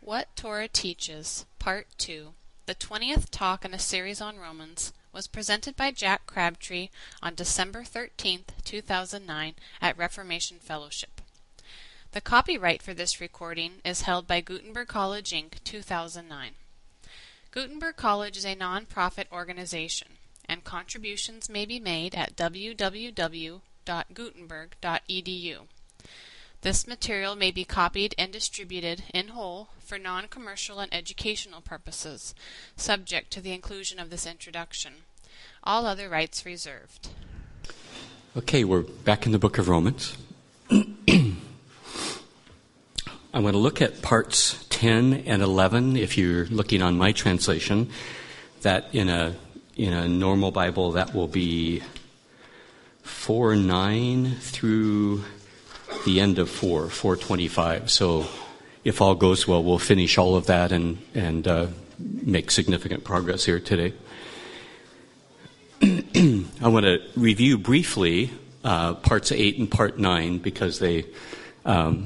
What Torah Teaches, Part 2, the 20th talk in a series on Romans, was presented by Jack Crabtree on December 13, 2009 at Reformation Fellowship. The copyright for this recording is held by Gutenberg College, Inc., 2009. Gutenberg College is a non-profit organization, and contributions may be made at www.gutenberg.edu. This material may be copied and distributed in whole for non-commercial and educational purposes, subject to the inclusion of this introduction. All other rights reserved. Okay, we're back in the book of Romans. I'm going to look at parts 10 and 11, if you're looking on my translation. That in a normal Bible, that will be 4:9 through the end of 4:25. So if all goes well, we'll finish all of that and make significant progress here today. I want to review briefly parts 8 and part 9 because they 10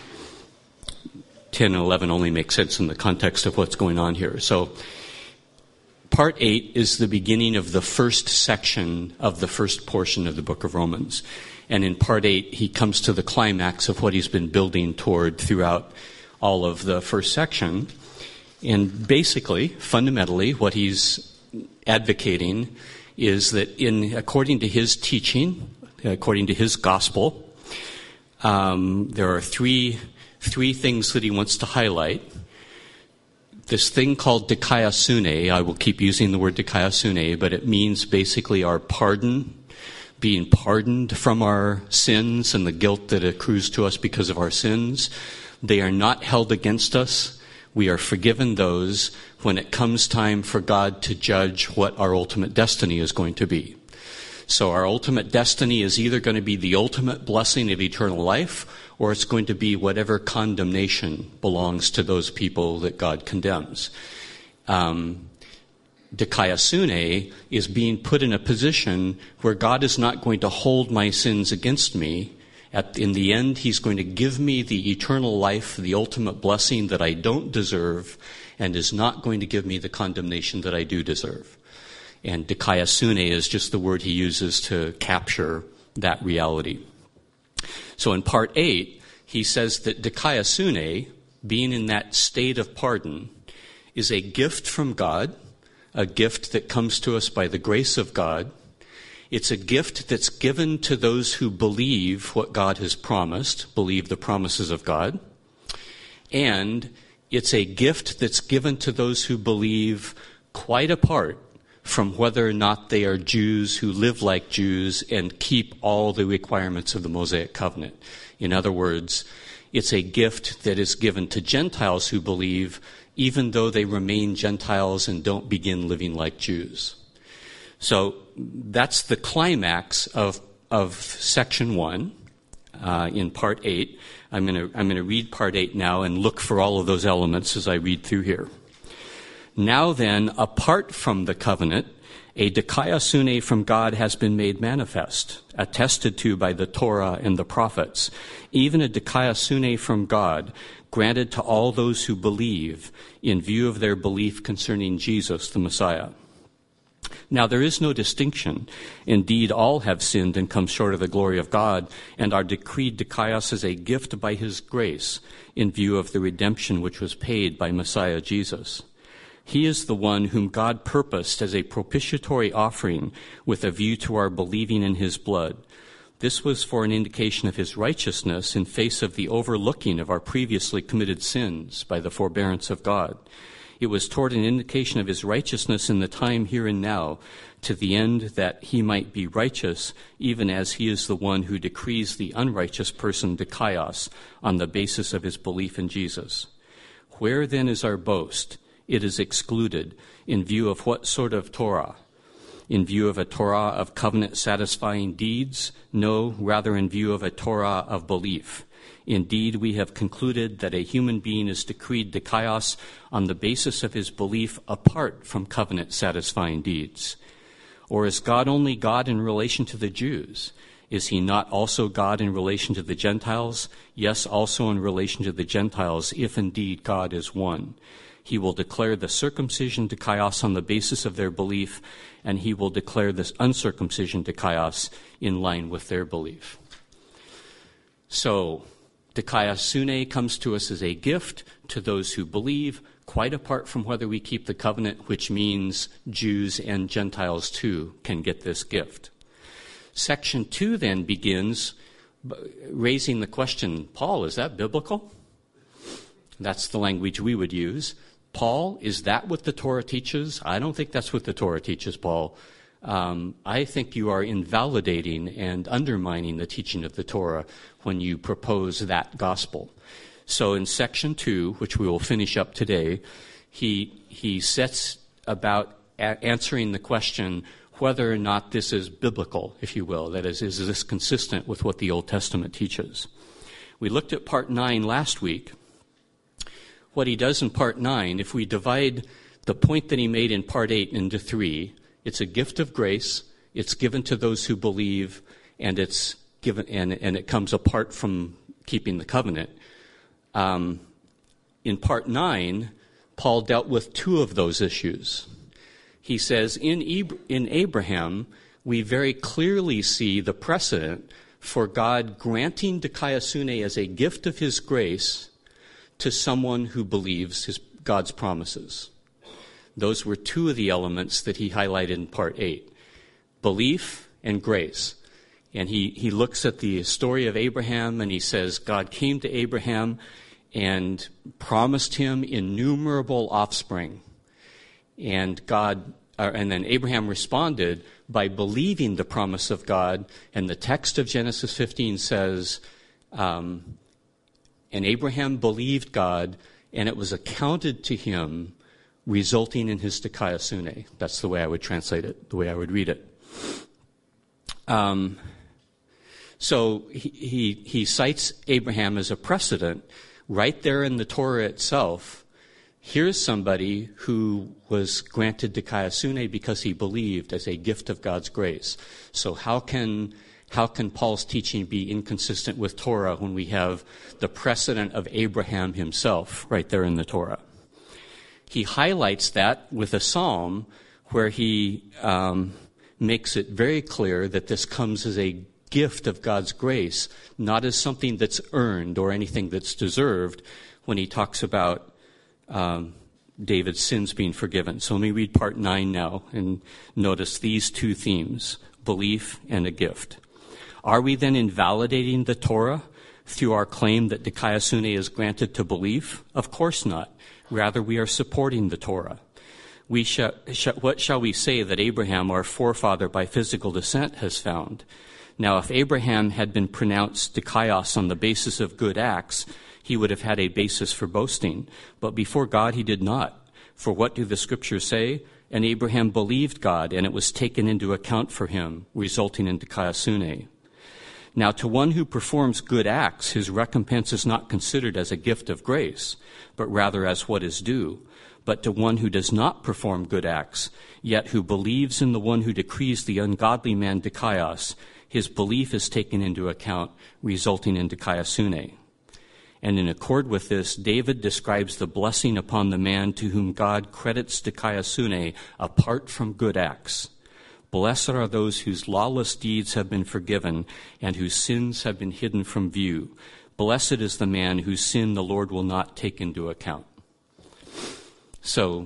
and 11 only make sense in the context of what's going on here. So part 8 is the beginning of the first section of the first portion of the book of Romans. And in part 8, he comes to the climax of what he's been building toward throughout all of the first section. And basically, fundamentally, what he's advocating is that according to his teaching, according to his gospel, there are three things that he wants to highlight. This thing called dikaiosune, I will keep using the word dikaiosune, but it means basically our pardon, being pardoned from our sins and the guilt that accrues to us because of our sins. They are not held against us. We are forgiven those when it comes time for God to judge what our ultimate destiny is going to be. So our ultimate destiny is either going to be the ultimate blessing of eternal life, or it's going to be whatever condemnation belongs to those people that God condemns. Dikaiosune is being put in a position where God is not going to hold my sins against me. In the end, he's going to give me the eternal life, the ultimate blessing that I don't deserve, and is not going to give me the condemnation that I do deserve. And dikaiosune is just the word he uses to capture that reality. So in part 8, he says that dikaiosune, being in that state of pardon, is a gift from God, a gift that comes to us by the grace of God. It's a gift that's given to those who believe what God has promised, believe the promises of God. And it's a gift that's given to those who believe quite apart from whether or not they are Jews who live like Jews and keep all the requirements of the Mosaic covenant. In other words, it's a gift that is given to Gentiles who believe, even though they remain Gentiles and don't begin living like Jews. So that's the climax of section 1 in part 8. I'm going to read part 8 now and look for all of those elements as I read through here. Now then, apart from the covenant, a dikaiosune from God has been made manifest, attested to by the Torah and the prophets, even a dikaiosune from God, granted to all those who believe in view of their belief concerning Jesus, the Messiah. Now there is no distinction. Indeed, all have sinned and come short of the glory of God, and are decreed dikaios as a gift by his grace in view of the redemption which was paid by Messiah Jesus. He is the one whom God purposed as a propitiatory offering with a view to our believing in his blood. This was for an indication of his righteousness in face of the overlooking of our previously committed sins by the forbearance of God. It was toward an indication of his righteousness in the time here and now, to the end that he might be righteous, even as he is the one who decrees the unrighteous person dikaios on the basis of his belief in Jesus. Where then is our boast? It is excluded. In view of what sort of Torah? In view of a Torah of covenant-satisfying deeds? No, rather in view of a Torah of belief. Indeed, we have concluded that a human being is decreed dikaios on the basis of his belief apart from covenant-satisfying deeds. Or is God only God in relation to the Jews? Is he not also God in relation to the Gentiles? Yes, also in relation to the Gentiles, if indeed God is one. He will declare the circumcision to Chios on the basis of their belief, and he will declare this uncircumcision to Chios in line with their belief. So, dikaiosune comes to us as a gift to those who believe, quite apart from whether we keep the covenant, which means Jews and Gentiles too can get this gift. Section 2 then begins raising the question, Paul, is that biblical? That's the language we would use. Paul, is that what the Torah teaches? I don't think that's what the Torah teaches, Paul. I think you are invalidating and undermining the teaching of the Torah when you propose that gospel. So in section 2, which we will finish up today, he sets about answering the question whether or not this is biblical, if you will. That is this consistent with what the Old Testament teaches? We looked at part 9 last week. What he does in part 9, if we divide the point that he made in part 8 into 3, it's a gift of grace, it's given to those who believe, and it's given, and it comes apart from keeping the covenant. In part 9, Paul dealt with 2 of those issues. He says, in Abraham, we very clearly see the precedent for God granting dikaiosune as a gift of his grace to someone who believes God's promises. Those were 2 of the elements that he highlighted in part 8, belief and grace. And he looks at the story of Abraham and he says, God came to Abraham and promised him innumerable offspring. And then Abraham responded by believing the promise of God. And the text of Genesis 15 says, and Abraham believed God, and it was accounted to him, resulting in his dikaiosune. That's the way I would translate it, the way I would read it. So he cites Abraham as a precedent right there in the Torah itself. Here's somebody who was granted dikaiosune because he believed as a gift of God's grace. So how can Paul's teaching be inconsistent with Torah when we have the precedent of Abraham himself right there in the Torah? He highlights that with a psalm where he makes it very clear that this comes as a gift of God's grace, not as something that's earned or anything that's deserved, when he talks about David's sins being forgiven. So let me read part 9 now and notice these 2 themes, belief and a gift. Are we then invalidating the Torah through our claim that dikaiosune is granted to belief? Of course not. Rather, we are supporting the Torah. What shall we say that Abraham, our forefather by physical descent, has found? Now, if Abraham had been pronounced dikaios on the basis of good acts, he would have had a basis for boasting. But before God, he did not. For what do the scriptures say? And Abraham believed God, and it was taken into account for him, resulting in dikaiosune. Now, to one who performs good acts, his recompense is not considered as a gift of grace, but rather as what is due. But to one who does not perform good acts, yet who believes in the one who decrees the ungodly man dikaios, his belief is taken into account, resulting in dikaiosune. And in accord with this, David describes the blessing upon the man to whom God credits dikaiosune apart from good acts. Blessed are those whose lawless deeds have been forgiven and whose sins have been hidden from view. Blessed is the man whose sin the Lord will not take into account. So,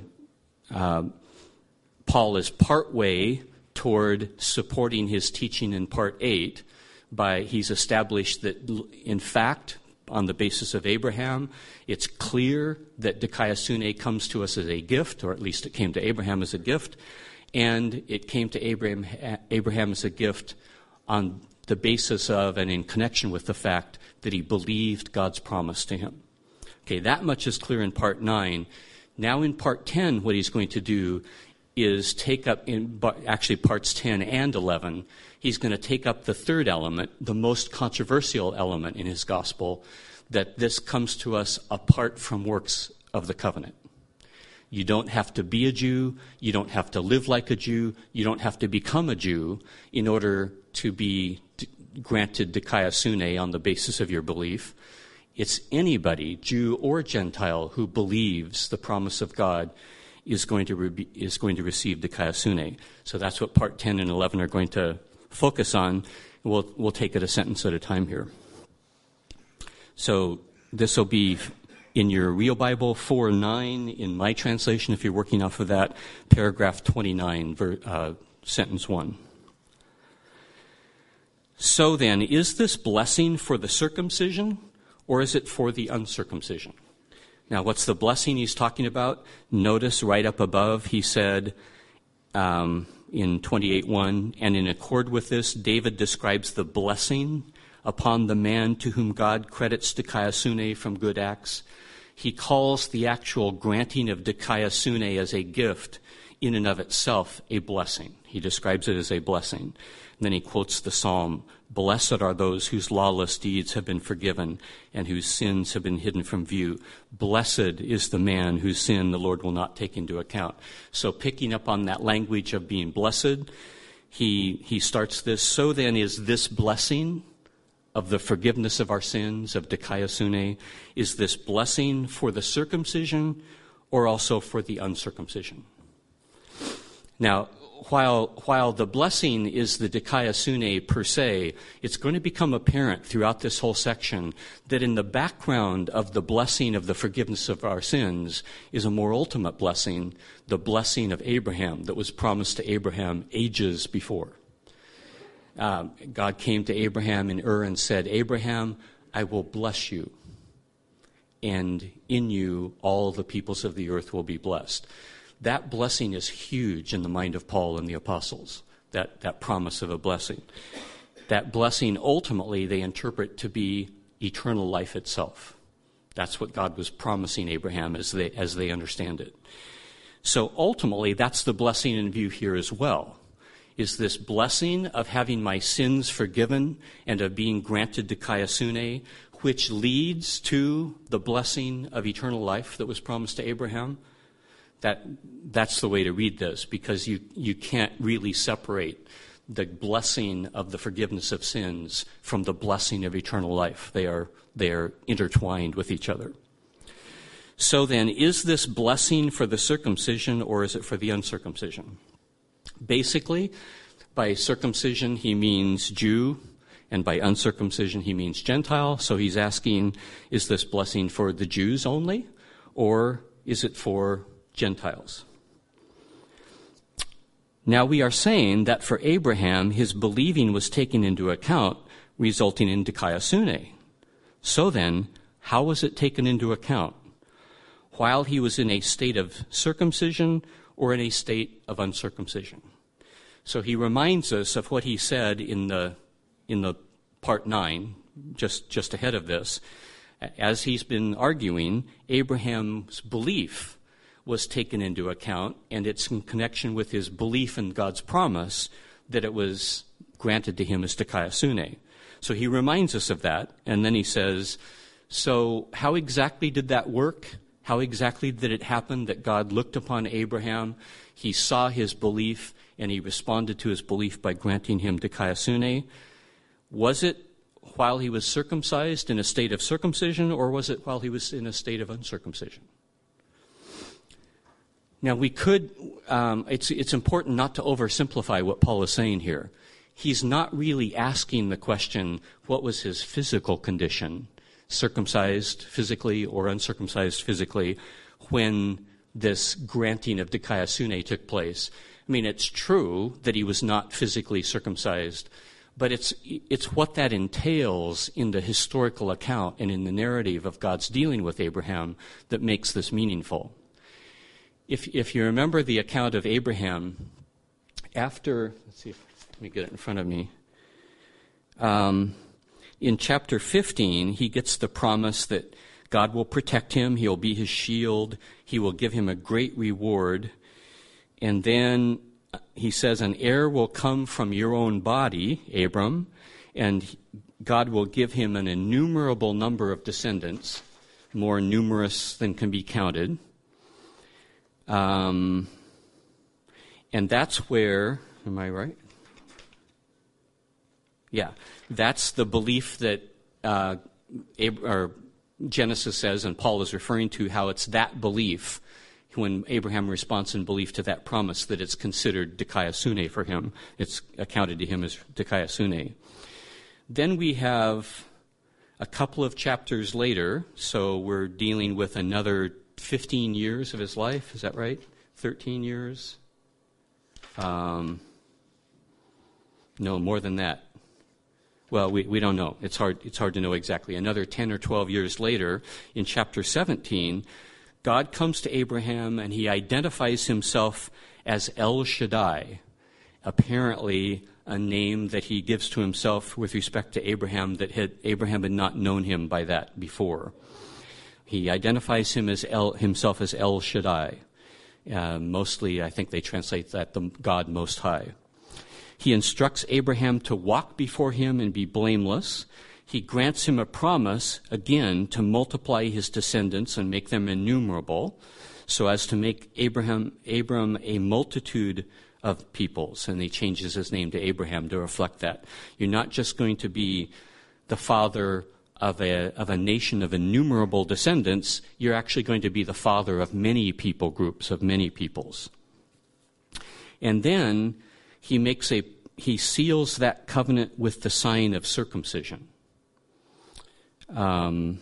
Paul is partway toward supporting his teaching in part 8 he's established that, in fact, on the basis of Abraham, it's clear that dikaiosune comes to us as a gift, or at least it came to Abraham as a gift, and it came to Abraham as a gift on the basis of and in connection with the fact that he believed God's promise to him. Okay, that much is clear in part 9. Now in part 10, what he's going to do is take up, actually parts 10 and 11, he's going to take up the third element, the most controversial element in his gospel, that this comes to us apart from works of the covenant. You don't have to be a Jew, you don't have to live like a Jew, you don't have to become a Jew in order to be granted dikaiosune on the basis of your belief. It's anybody, Jew or Gentile, who believes the promise of God is going to receive dikaiosune. So that's what part 10 and 11 are going to focus on. We'll take it a sentence at a time here. So this will be in your real Bible 4:9, in my translation, if you're working off of that, paragraph 29, sentence 1. So then, is this blessing for the circumcision, or is it for the uncircumcision? Now, what's the blessing he's talking about? Notice right up above, he said in 28:1, and in accord with this, David describes the blessing upon the man to whom God credits dikaiosune from good acts. He calls the actual granting of dikaiosune as a gift in and of itself a blessing. He describes it as a blessing. And then he quotes the psalm, "Blessed are those whose lawless deeds have been forgiven and whose sins have been hidden from view. Blessed is the man whose sin the Lord will not take into account." So picking up on that language of being blessed, he starts this. So then, is this blessing of the forgiveness of our sins, of dikaiosune, is this blessing for the circumcision or also for the uncircumcision? Now, while the blessing is the dikaiosune per se, it's going to become apparent throughout this whole section that in the background of the blessing of the forgiveness of our sins is a more ultimate blessing, the blessing of Abraham that was promised to Abraham ages before. God came to Abraham in Ur and said, "Abraham, I will bless you, and in you all the peoples of the earth will be blessed." That blessing is huge in the mind of Paul and the apostles, that promise of a blessing. That blessing ultimately they interpret to be eternal life itself. That's what God was promising Abraham as they understand it. So ultimately, that's the blessing in view here as well, is this blessing of having my sins forgiven and of being granted dikaiosune, which leads to the blessing of eternal life that was promised to Abraham. That's the way to read this, because you can't really separate the blessing of the forgiveness of sins from the blessing of eternal life. They are intertwined with each other. So then, is this blessing for the circumcision or is it for the uncircumcision? Basically, by circumcision he means Jew, and by uncircumcision he means Gentile. So he's asking, is this blessing for the Jews only, or is it for Gentiles? Now we are saying that for Abraham, his believing was taken into account, resulting in dikaiosune. So then, how was it taken into account? While he was in a state of circumcision or in a state of uncircumcision? So he reminds us of what he said in the part 9, just ahead of this. As he's been arguing, Abraham's belief was taken into account, and it's in connection with his belief in God's promise that it was granted to him as dikaiosune. So he reminds us of that, and then he says, so how exactly did that work? How exactly did it happen that God looked upon Abraham, he saw his belief, and he responded to his belief by granting him dikaiosune? Was it while he was circumcised in a state of circumcision, or was it while he was in a state of uncircumcision? Now, we could, it's important not to oversimplify what Paul is saying here. He's not really asking the question, what was his physical condition, circumcised physically or uncircumcised physically, when this granting of dikaiosune took place. I mean, it's true that he was not physically circumcised, but it's what that entails in the historical account and in the narrative of God's dealing with Abraham that makes this meaningful. If you remember the account of Abraham, after, let me get it in front of me. In chapter 15, he gets the promise that God will protect him, he'll be his shield, he will give him a great reward. And then he says, an heir will come from your own body, Abram, and God will give him an innumerable number of descendants, more numerous than can be counted. And that's where, am I right? Yeah, that's the belief that Genesis says, and Paul is referring to how it's that belief, when Abraham responds in belief to that promise, that it's considered dikaiosune for him. It's accounted to him as dikaiosune. Then we have a couple of chapters later, so we're dealing with another 15 years of his life. Is that right? 13 years? No, more than that. Well, we don't know. It's hard to know exactly. Another 10 or 12 years later, in chapter 17, God comes to Abraham and he identifies himself as El Shaddai, apparently a name that he gives to himself with respect to Abraham that Abraham had not known him by that before. He identifies himself as El Shaddai. Mostly, I think they translate that the God Most High. He instructs Abraham to walk before him and be blameless. He grants him a promise, again, to multiply his descendants and make them innumerable, so as to make Abram a multitude of peoples. And he changes his name to Abraham to reflect that. You're not just going to be the father of a nation of innumerable descendants. You're actually going to be the father of many people groups, of many peoples. And then he seals that covenant with the sign of circumcision. And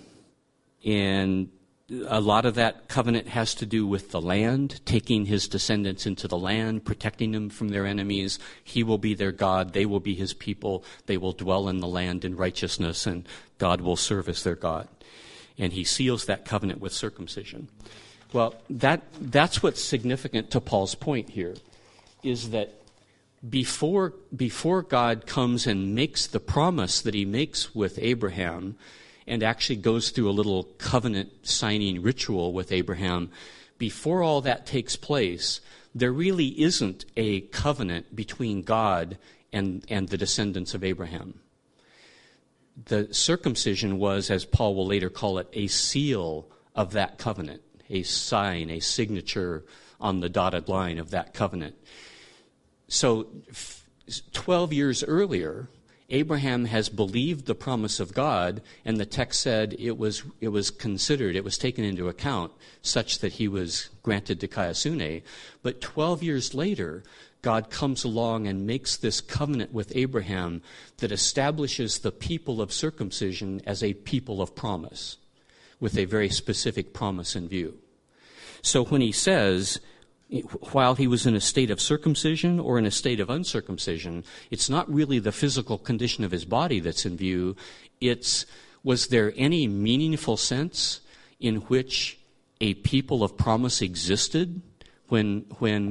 a lot of that covenant has to do with the land, taking his descendants into the land, protecting them from their enemies. He will be their God. They will be his people. They will dwell in the land in righteousness, and God will serve as their God. And he seals that covenant with circumcision. Well, that's what's significant to Paul's point here, is that before God comes and makes the promise that he makes with Abraham, and actually goes through a little covenant signing ritual with Abraham, before all that takes place, there really isn't a covenant between God and the descendants of Abraham. The circumcision was, as Paul will later call it, a seal of that covenant, a sign, a signature on the dotted line of that covenant. So 12 years earlier, Abraham has believed the promise of God, and the text said it was considered, it was taken into account, such that he was granted dikaiosune. But 12 years later, God comes along and makes this covenant with Abraham that establishes the people of circumcision as a people of promise, with a very specific promise in view. So when he says, while he was in a state of circumcision or in a state of uncircumcision, it's not really the physical condition of his body that's in view. Was there any meaningful sense in which a people of promise existed when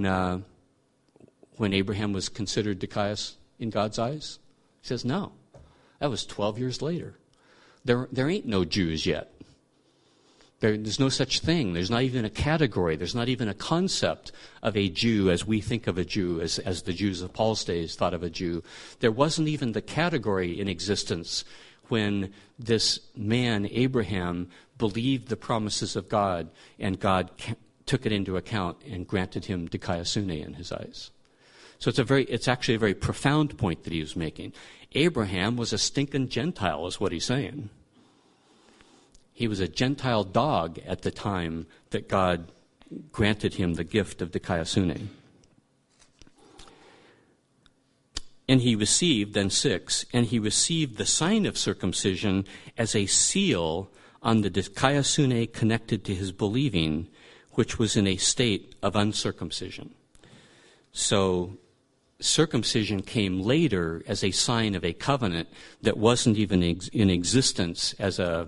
Abraham was considered dikaios in God's eyes? He says, no. That was 12 years later. There ain't no Jews yet. There's no such thing. There's not even a category. There's not even a concept of a Jew as we think of a Jew, as the Jews of Paul's days thought of a Jew. There wasn't even the category in existence when this man, Abraham, believed the promises of God, and God took it into account and granted him dikaiosune in his eyes. So it's actually a very profound point that he was making. Abraham was a stinking Gentile, is what he's saying. He was a Gentile dog at the time that God granted him the gift of dikaiosune. And he received, then 6, and he received the sign of circumcision as a seal on the dikaiosune connected to his believing, which was in a state of uncircumcision. So circumcision came later as a sign of a covenant that wasn't even in existence as a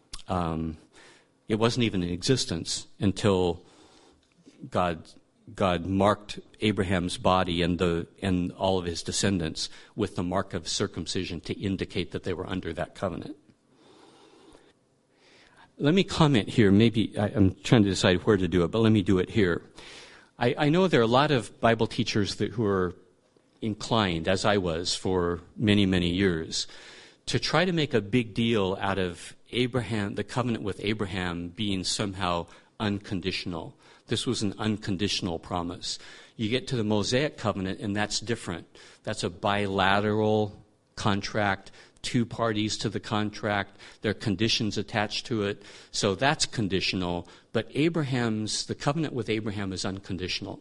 it wasn't even in existence until God marked Abraham's body and all of his descendants with the mark of circumcision to indicate that they were under that covenant. Let me comment here. Maybe I'm trying to decide where to do it, but let me do it here. I know there are a lot of Bible teachers who are inclined, as I was for many, many years, to try to make a big deal out of Abraham, the covenant with Abraham, being somehow unconditional. This was an unconditional promise. You get to the Mosaic covenant, and that's different. That's a bilateral contract, two parties to the contract, there are conditions attached to it. So that's conditional, but the covenant with Abraham is unconditional.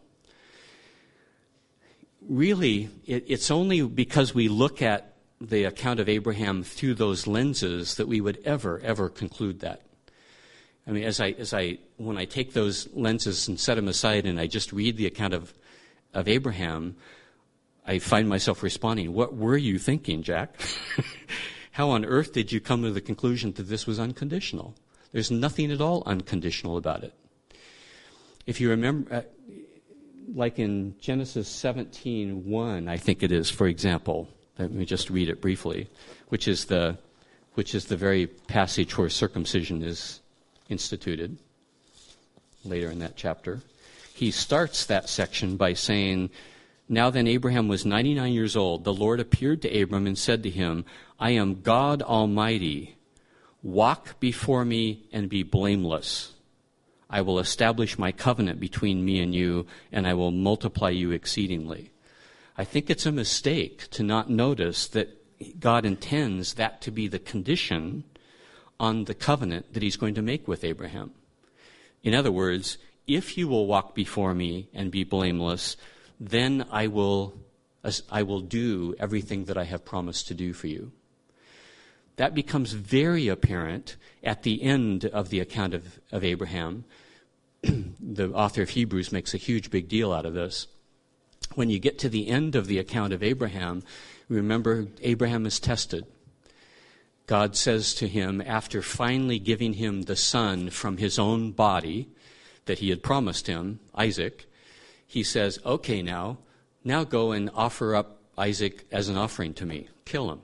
Really, it's only because we look at the account of Abraham through those lenses that we would ever conclude that. I mean, when I take those lenses and set them aside and I just read the account of Abraham, I find myself responding, what were you thinking, Jack? How on earth did you come to the conclusion that this was unconditional? There's nothing at all unconditional about it. If you remember, like in Genesis 17:1, I think it is, for example, let me just read it briefly, which is the very passage where circumcision is instituted later in that chapter. He starts that section by saying, "Now then Abraham was 99 years old. The Lord appeared to Abram and said to him, I am God Almighty. Walk before me and be blameless. I will establish my covenant between me and you, and I will multiply you exceedingly." I think it's a mistake to not notice that God intends that to be the condition on the covenant that he's going to make with Abraham. In other words, if you will walk before me and be blameless, then I will do everything that I have promised to do for you. That becomes very apparent at the end of the account of Abraham. The author of Hebrews makes a huge big deal out of this. When you get to the end of the account of Abraham, remember Abraham is tested. God says to him, after finally giving him the son from his own body that he had promised him, Isaac, he says, okay, now go and offer up Isaac as an offering to me. Kill him.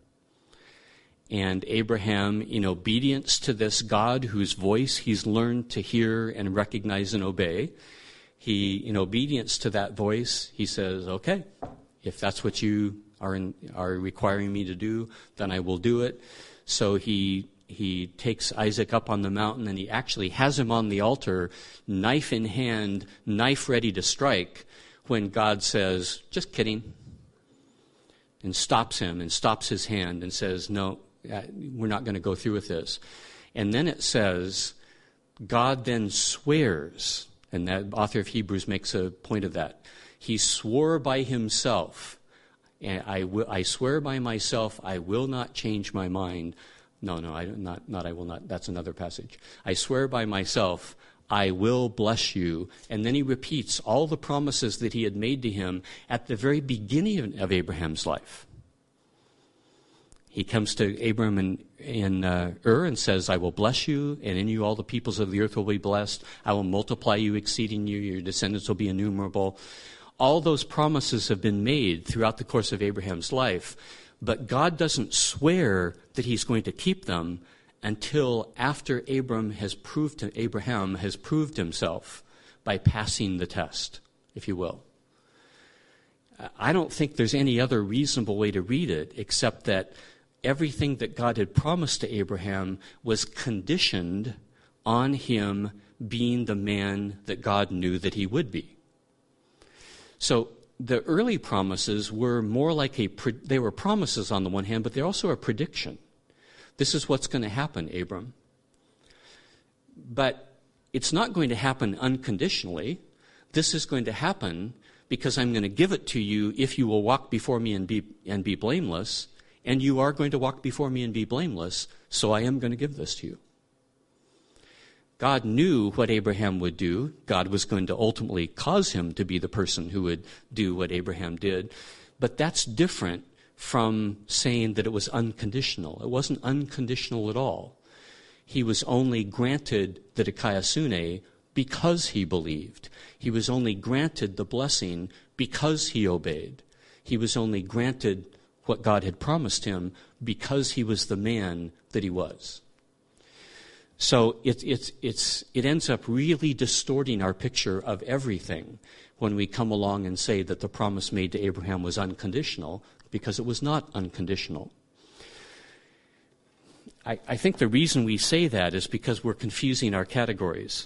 And Abraham, in obedience to this God whose voice he's learned to hear and recognize and obey, in obedience to that voice, he says, okay, if that's what you are requiring me to do, then I will do it. So he takes Isaac up on the mountain, and he actually has him on the altar, knife in hand, knife ready to strike, when God says, just kidding, and stops him and stops his hand and says, no, we're not going to go through with this. And then it says, God then swears, and that author of Hebrews makes a point of that. He swore by himself, and I swear by myself, I will not change my mind. No, I will not. That's another passage. I swear by myself, I will bless you. And then he repeats all the promises that he had made to him at the very beginning of Abraham's life. He comes to Abram in Ur and says, I will bless you, and in you all the peoples of the earth will be blessed. I will multiply you, exceeding you. Your descendants will be innumerable. All those promises have been made throughout the course of Abraham's life, but God doesn't swear that he's going to keep them until after Abraham has proved himself by passing the test, if you will. I don't think there's any other reasonable way to read it except that everything that God had promised to Abraham was conditioned on him being the man that God knew that he would be. So the early promises were more like they were promises on the one hand, but they're also a prediction. This is what's going to happen, Abram. But it's not going to happen unconditionally. This is going to happen because I'm going to give it to you if you will walk before me and be blameless. And you are going to walk before me and be blameless, so I am going to give this to you. God knew what Abraham would do. God was going to ultimately cause him to be the person who would do what Abraham did. But that's different from saying that it was unconditional. It wasn't unconditional at all. He was only granted the dikaiosune because he believed. He was only granted the blessing because he obeyed. He was only granted what God had promised him because he was the man that he was. So it ends up really distorting our picture of everything when we come along and say that the promise made to Abraham was unconditional, because it was not unconditional. I think the reason we say that is because we're confusing our categories.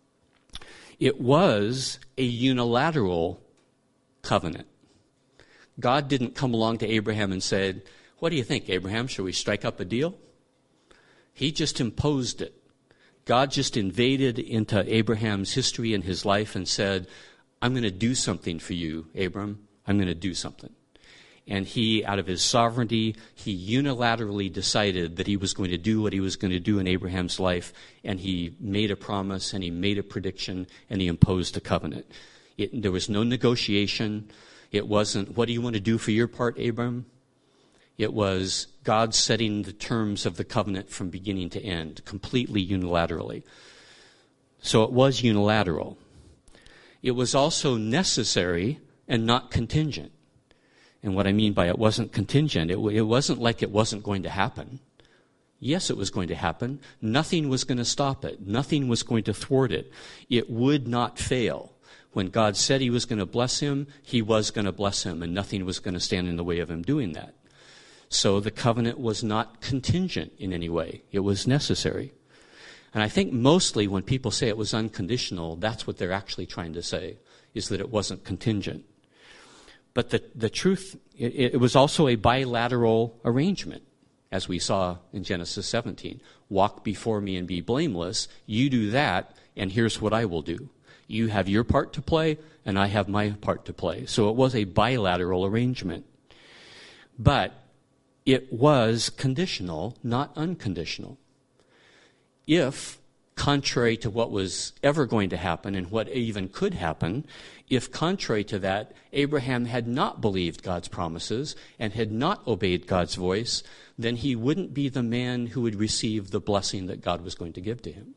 It was a unilateral covenant. God didn't come along to Abraham and said, "What do you think, Abraham? Shall we strike up a deal?" He just imposed it. God just invaded into Abraham's history and his life and said, "I'm going to do something for you, Abram. I'm going to do something." And he, out of his sovereignty, he unilaterally decided that he was going to do what he was going to do in Abraham's life, and he made a promise, and he made a prediction, and he imposed a covenant. There was no negotiation. It wasn't, "What do you want to do for your part, Abram?" It was God setting the terms of the covenant from beginning to end, completely unilaterally. So it was unilateral. It was also necessary and not contingent. And what I mean by it wasn't contingent, it wasn't like it wasn't going to happen. Yes, it was going to happen. Nothing was going to stop it. Nothing was going to thwart it. It would not fail. When God said he was going to bless him, he was going to bless him, and nothing was going to stand in the way of him doing that. So the covenant was not contingent in any way. It was necessary. And I think mostly when people say it was unconditional, that's what they're actually trying to say, is that it wasn't contingent. But the truth, it was also a bilateral arrangement, as we saw in Genesis 17. Walk before me and be blameless. You do that, and here's what I will do. You have your part to play, and I have my part to play. So it was a bilateral arrangement. But it was conditional, not unconditional. If, contrary to what was ever going to happen and what even could happen, if contrary to that, Abraham had not believed God's promises and had not obeyed God's voice, then he wouldn't be the man who would receive the blessing that God was going to give to him.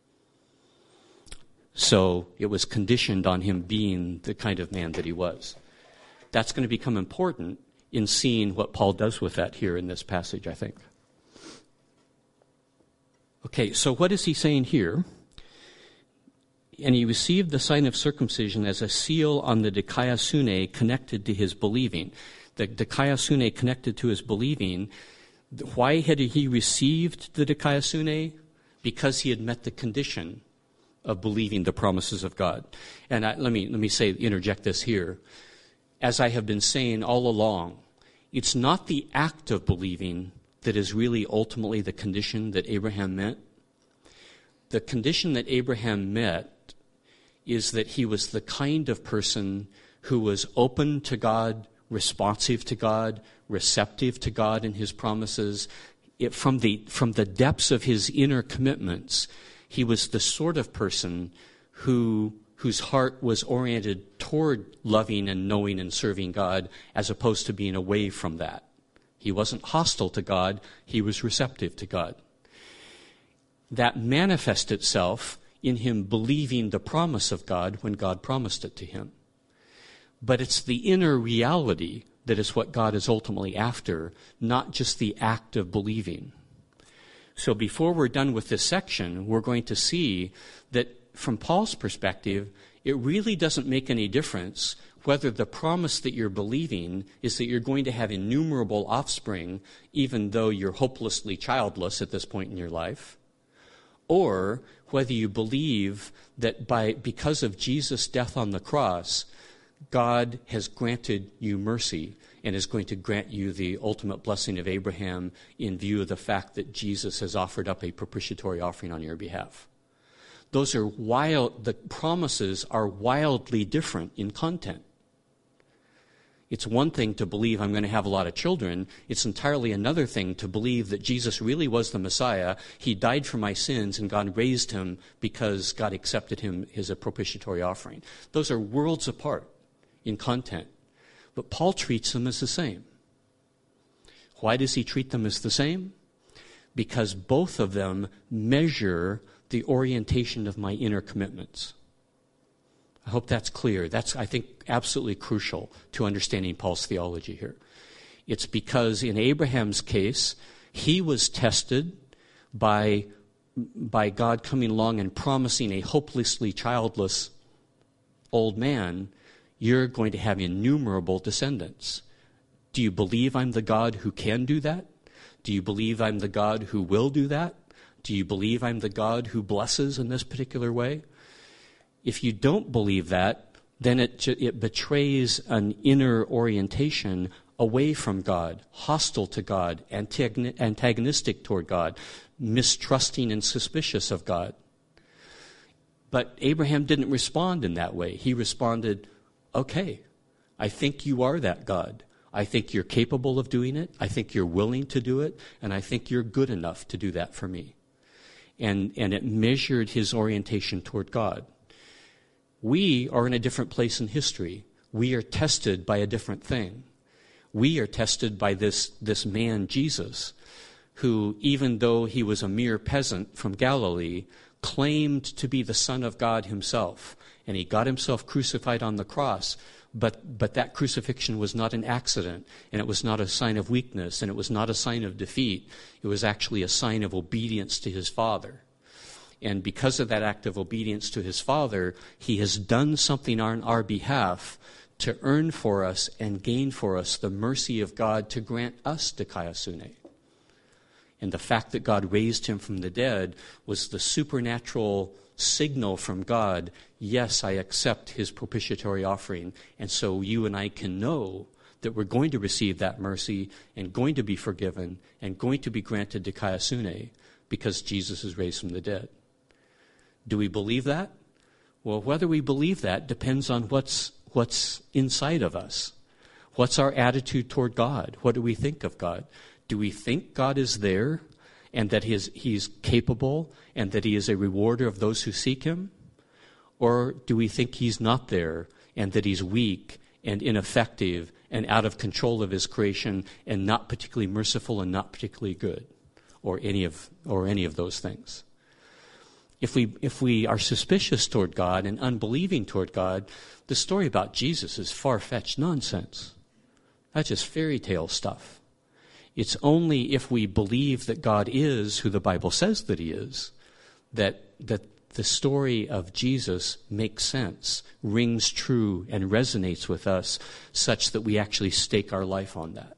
So it was conditioned on him being the kind of man that he was. That's going to become important in seeing what Paul does with that here in this passage, I think. Okay, so what is he saying here? And he received the sign of circumcision as a seal on the dikaiosune connected to his believing. The dikaiosune connected to his believing. Why had he received the dikaiosune? Because he had met the condition of believing the promises of God. And let me interject this here. As I have been saying all along, it's not the act of believing that is really ultimately the condition that Abraham met. The condition that Abraham met is that he was the kind of person who was open to God, responsive to God, receptive to God and his promises. From the depths of his inner commitments, he was the sort of person whose heart was oriented toward loving and knowing and serving God as opposed to being away from that. He wasn't hostile to God, he was receptive to God. That manifests itself in him believing the promise of God when God promised it to him. But it's the inner reality that is what God is ultimately after, not just the act of believing. So before we're done with this section, we're going to see that from Paul's perspective, it really doesn't make any difference whether the promise that you're believing is that you're going to have innumerable offspring, even though you're hopelessly childless at this point in your life, or whether you believe that because of Jesus' death on the cross, God has granted you mercy and is going to grant you the ultimate blessing of Abraham in view of the fact that Jesus has offered up a propitiatory offering on your behalf. The promises are wildly different in content. It's one thing to believe I'm going to have a lot of children. It's entirely another thing to believe that Jesus really was the Messiah. He died for my sins, and God raised him because God accepted him as a propitiatory offering. Those are worlds apart in content. But Paul treats them as the same. Why does he treat them as the same? Because both of them measure the orientation of my inner commitments. I hope that's clear. That's, I think, absolutely crucial to understanding Paul's theology here. It's because in Abraham's case, he was tested by God coming along and promising a hopelessly childless old man, you're going to have innumerable descendants. Do you believe I'm the God who can do that? Do you believe I'm the God who will do that? Do you believe I'm the God who blesses in this particular way? If you don't believe that, then it betrays an inner orientation away from God, hostile to God, antagonistic toward God, mistrusting and suspicious of God. But Abraham didn't respond in that way. He responded, okay, I think you are that God. I think you're capable of doing it. I think you're willing to do it. And I think you're good enough to do that for me. And it measured his orientation toward God. We are in a different place in history. We are tested by a different thing. We are tested by this man, Jesus, who, even though he was a mere peasant from Galilee, claimed to be the Son of God himself. And he got himself crucified on the cross. But that crucifixion was not an accident, and it was not a sign of weakness, and it was not a sign of defeat. It was actually a sign of obedience to his Father. And because of that act of obedience to his Father, he has done something on our behalf to earn for us and gain for us the mercy of God to grant us dikaiosune. And the fact that God raised him from the dead was the supernatural signal from God, yes, I accept his propitiatory offering. And so you and I can know that we're going to receive that mercy and going to be forgiven and going to be granted dikaiosune because Jesus is raised from the dead. Do we believe that? Well, whether we believe that depends on what's inside of us. What's our attitude toward God? What do we think of God? Do we think God is there and that he's capable and that he is a rewarder of those who seek him? Or do we think he's not there and that he's weak and ineffective and out of control of his creation and not particularly merciful and not particularly good, or any of those things? If we are suspicious toward God and unbelieving toward God, the story about Jesus is far-fetched nonsense. That's just fairy tale stuff. It's only if we believe that God is who the Bible says that he is, that the story of Jesus makes sense, rings true, and resonates with us such that we actually stake our life on that.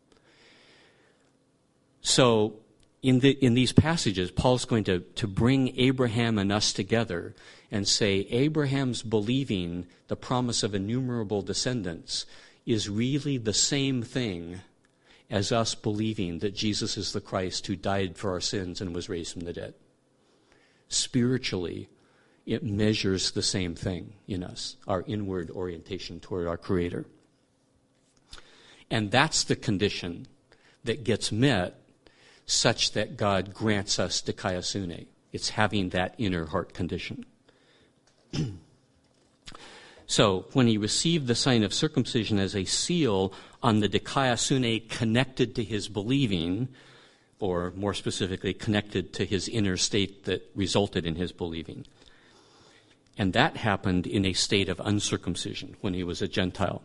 So in these passages, Paul's going to bring Abraham and us together and say Abraham's believing the promise of innumerable descendants is really the same thing as us believing that Jesus is the Christ who died for our sins and was raised from the dead. Spiritually, it measures the same thing in us, our inward orientation toward our Creator. And that's the condition that gets met such that God grants us dikaiosune. It's having that inner heart condition. So, when he received the sign of circumcision as a seal on the dikaiosune connected to his believing, or more specifically, connected to his inner state that resulted in his believing. And that happened in a state of uncircumcision when he was a Gentile.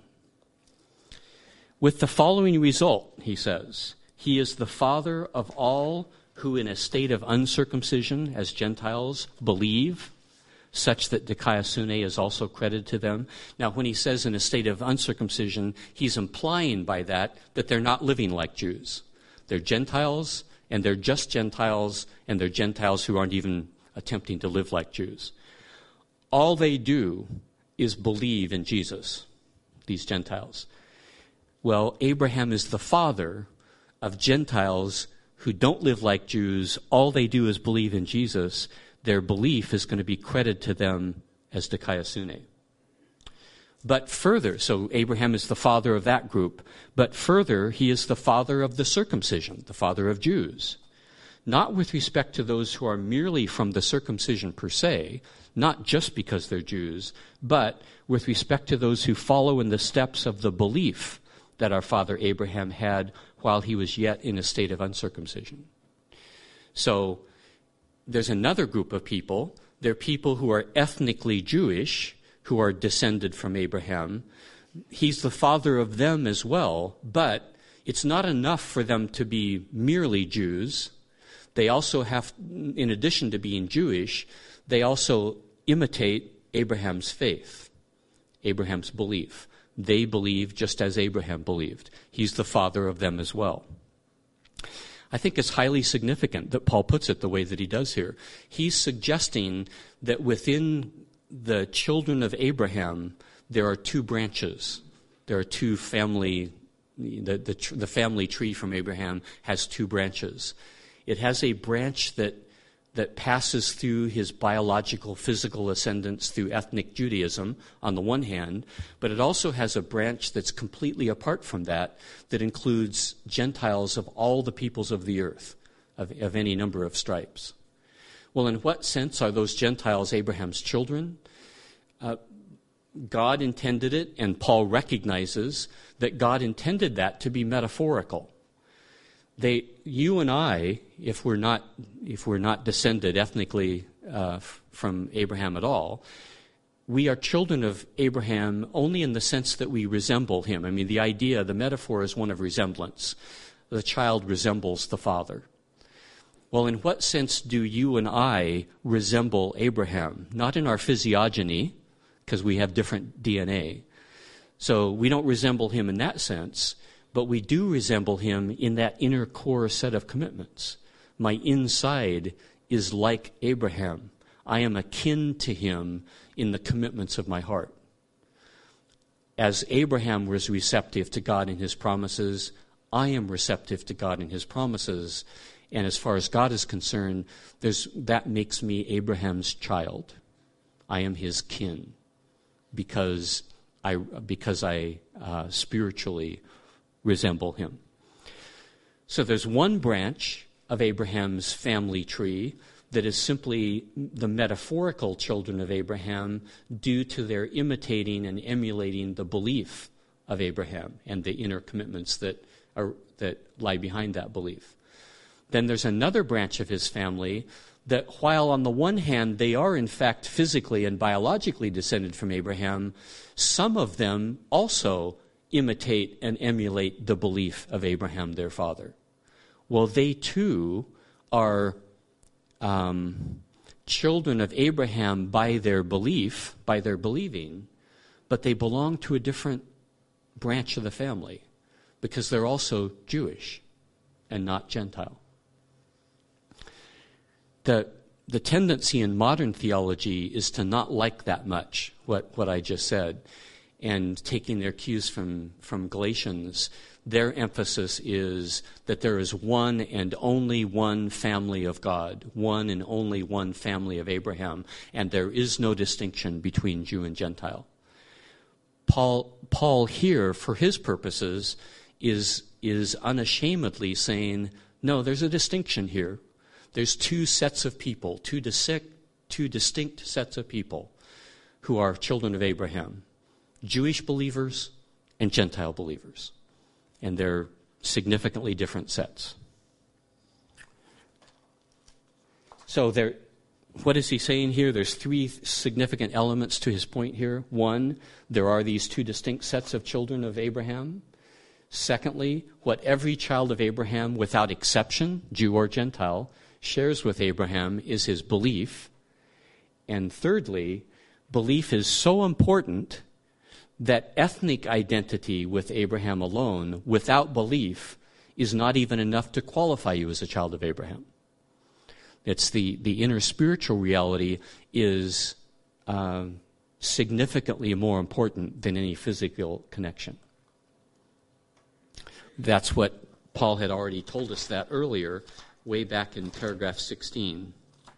With the following result, he says, he is the father of all who in a state of uncircumcision, as Gentiles, believe, such that dikaiosune is also credited to them. Now, when he says in a state of uncircumcision, he's implying by that they're not living like Jews. They're Gentiles, and they're just Gentiles, and they're Gentiles who aren't even attempting to live like Jews. All they do is believe in Jesus, these Gentiles. Well, Abraham is the father of Gentiles who don't live like Jews. All they do is believe in Jesus. Their belief is going to be credited to them as dikaiosune. But further, so Abraham is the father of that group, but further, he is the father of the circumcision, the father of Jews. Not with respect to those who are merely from the circumcision per se, not just because they're Jews, but with respect to those who follow in the steps of the belief that our father Abraham had while he was yet in a state of uncircumcision. So there's another group of people. They're people who are ethnically Jewish, who are descended from Abraham. He's the father of them as well, but it's not enough for them to be merely Jews. They also have, in addition to being Jewish, they also imitate Abraham's faith, Abraham's belief. They believe just as Abraham believed. He's the father of them as well. I think it's highly significant that Paul puts it the way that he does here. He's suggesting that within the children of Abraham, there are two branches. There are two family, the family tree from Abraham has two branches. It has a branch that passes through his biological, physical ascendants through ethnic Judaism on the one hand, but it also has a branch that's completely apart from that includes Gentiles of all the peoples of the earth, of any number of stripes. Well, in what sense are those Gentiles Abraham's children? God intended it, and Paul recognizes that God intended that to be metaphorical. You and I, if we're not descended ethnically from Abraham at all, we are children of Abraham only in the sense that we resemble him. I mean, the metaphor is one of resemblance. The child resembles the father. Well, in what sense do you and I resemble Abraham? Not in our physiogeny, because we have different DNA. So we don't resemble him in that sense, but we do resemble him in that inner core set of commitments. My inside is like Abraham. I am akin to him in the commitments of my heart. As Abraham was receptive to God and his promises, I am receptive to God and his promises. And as far as God is concerned, that makes me Abraham's child. I am his kin because I spiritually resemble him. So there's one branch of Abraham's family tree that is simply the metaphorical children of Abraham due to their imitating and emulating the belief of Abraham and the inner commitments that lie behind that belief. Then there's another branch of his family that while on the one hand they are in fact physically and biologically descended from Abraham, some of them also imitate and emulate the belief of Abraham, their father. Well, they too are children of Abraham by their belief, by their believing, but they belong to a different branch of the family because they're also Jewish and not Gentile. The tendency in modern theology is to not like that much what I just said. And taking their cues from Galatians, their emphasis is that there is one and only one family of God, one and only one family of Abraham, and there is no distinction between Jew and Gentile. Paul here, for his purposes, is unashamedly saying, no, there's a distinction here. There's two sets of people, two distinct sets of people who are children of Abraham. Jewish believers and Gentile believers. And they're significantly different sets. So what is he saying here? There's three significant elements to his point here. One, there are these two distinct sets of children of Abraham. Secondly, what every child of Abraham, without exception, Jew or Gentile, shares with Abraham is his belief. And thirdly, belief is so important that ethnic identity with Abraham alone, without belief, is not even enough to qualify you as a child of Abraham. It's the inner spiritual reality is significantly more important than any physical connection. That's what Paul had already told us that earlier, way back in paragraph 16.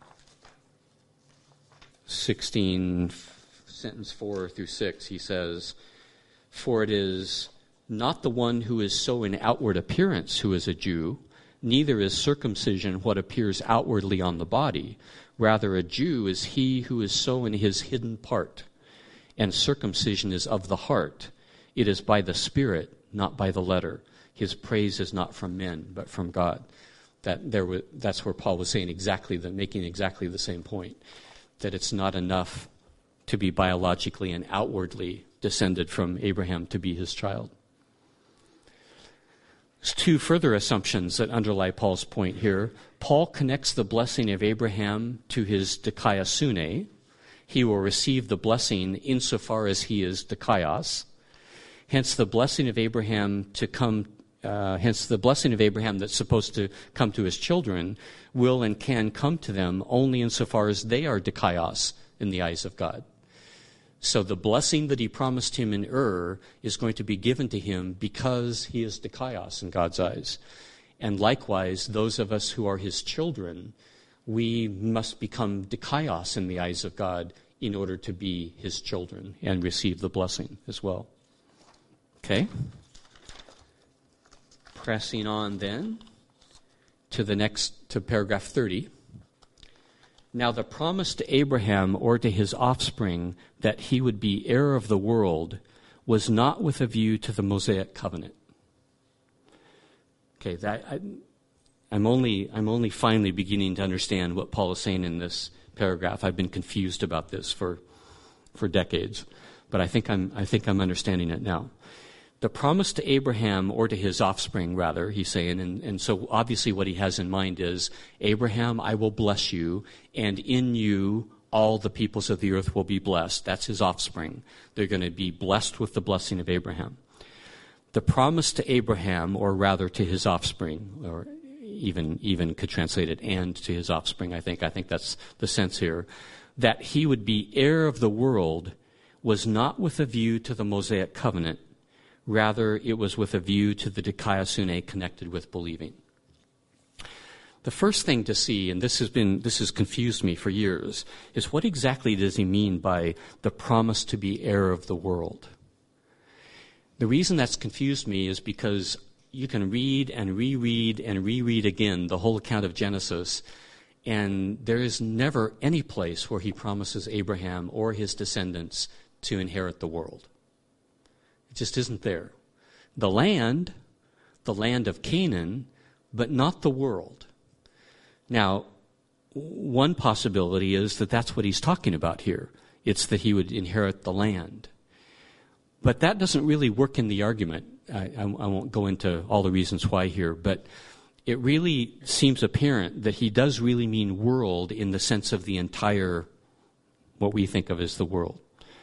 16, sentence 4 through 6, he says, "For it is not the one who is so in outward appearance who is a Jew, neither is circumcision what appears outwardly on the body. Rather, a Jew is he who is so in his hidden part, and circumcision is of the heart. It is by the Spirit, not by the letter. His praise is not from men, but from God." That's where Paul was saying making exactly the same point, that it's not enough to be biologically and outwardly descended from Abraham to be his child. There's two further assumptions that underlie Paul's point here. Paul connects the blessing of Abraham to his dikaiosune. He will receive the blessing insofar as he is dikaios. Hence the blessing of Abraham that's supposed to come to his children will and can come to them only insofar as they are dikaios in the eyes of God. So the blessing that he promised him in Ur is going to be given to him because he is dikaios in God's eyes. And likewise, those of us who are his children, we must become dikaios in the eyes of God in order to be his children and receive the blessing as well. Okay? Pressing on then to paragraph 30. Now the promise to Abraham or to his offspring that he would be heir of the world was not with a view to the Mosaic covenant. Okay, I'm only finally beginning to understand what Paul is saying in this paragraph. I've been confused about this for decades, but I think I'm understanding it now. The promise to Abraham, or to his offspring, rather, he's saying, and so obviously what he has in mind is, Abraham, I will bless you, and in you all the peoples of the earth will be blessed. That's his offspring. They're going to be blessed with the blessing of Abraham. The promise to Abraham, or rather to his offspring, or even could translate it, and to his offspring, I think that's the sense here, that he would be heir of the world was not with a view to the Mosaic covenant. Rather, it was with a view to the dikaiosune connected with believing. The first thing to see, and this has confused me for years, is what exactly does he mean by the promise to be heir of the world? The reason that's confused me is because you can read and reread and reread again the whole account of Genesis, and there is never any place where he promises Abraham or his descendants to inherit the world. It just isn't there. The land of Canaan, but not the world. Now, one possibility is that that's what he's talking about here. It's that he would inherit the land. But that doesn't really work in the argument. I won't go into all the reasons why here, but it really seems apparent that he does really mean world in the sense of the entire, what we think of as the world.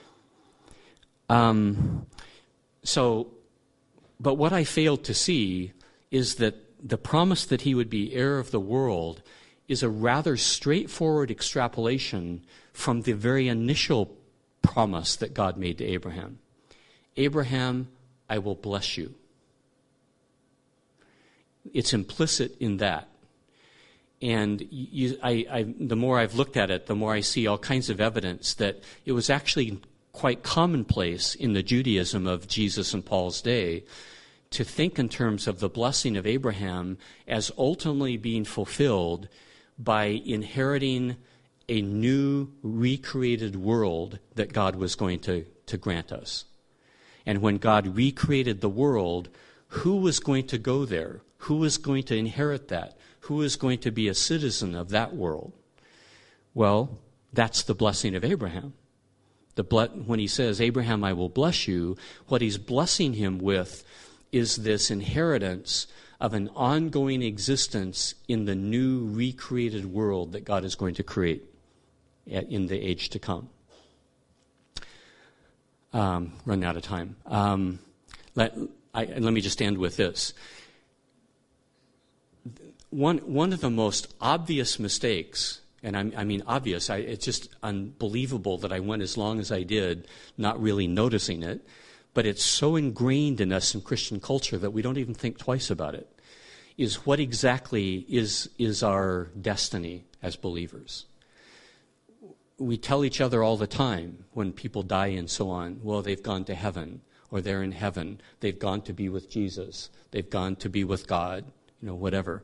But what I failed to see is that the promise that he would be heir of the world is a rather straightforward extrapolation from the very initial promise that God made to Abraham. Abraham, I will bless you. It's implicit in that. And the more I've looked at it, the more I see all kinds of evidence that it was actually quite commonplace in the Judaism of Jesus and Paul's day to think in terms of the blessing of Abraham as ultimately being fulfilled by inheriting a new recreated world that God was going to grant us. And when God recreated the world, who was going to go there? Who was going to inherit that? Who was going to be a citizen of that world? Well, that's the blessing of Abraham. When he says, Abraham, I will bless you, what he's blessing him with is this inheritance of an ongoing existence in the new recreated world that God is going to create in the age to come. Run out of time. Let me just end with this. One of the most obvious mistakes, and I mean obvious, it's just unbelievable that I went as long as I did not really noticing it, but it's so ingrained in us in Christian culture that we don't even think twice about it, is what exactly is our destiny as believers. We tell each other all the time when people die and so on, well, they've gone to heaven, or they're in heaven, they've gone to be with Jesus, they've gone to be with God, whatever.